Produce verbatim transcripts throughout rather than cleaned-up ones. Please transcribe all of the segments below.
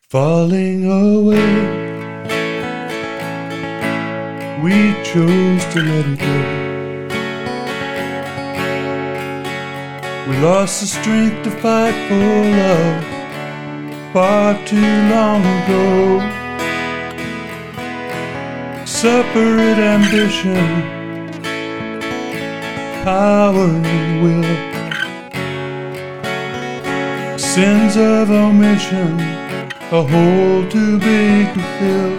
Falling away, we chose to let it go. We lost the strength to fight for love far too long ago. Separate ambition, power and will, sins of omission, a hole too big to fill.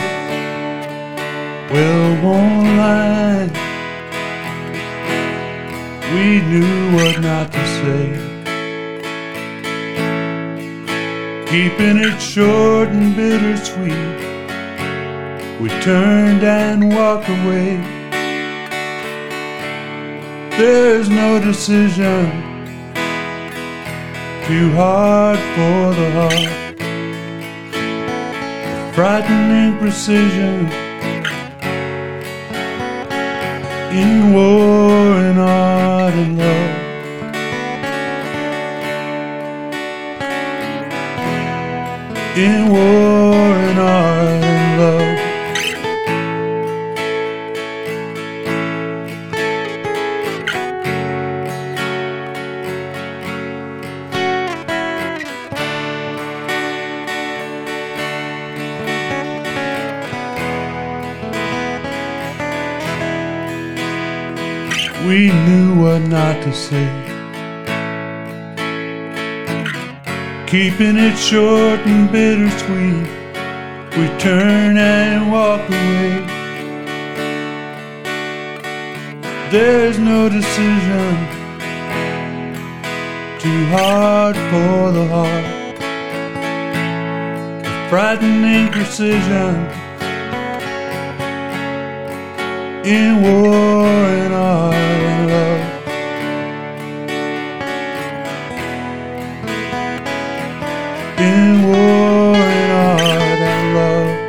Well-worn line, we knew what not to say, keeping it short and bittersweet. We turned and walked away. There's no decision too hard for the heart. Frightening precision in war and art and love. In war and art and love. We knew what not to say, keeping it short and bittersweet. We turn and walk away. There's no decision too hard for the heart. A frightening precision in war and art and love. In war and art and love.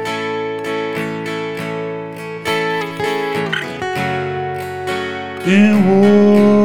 In war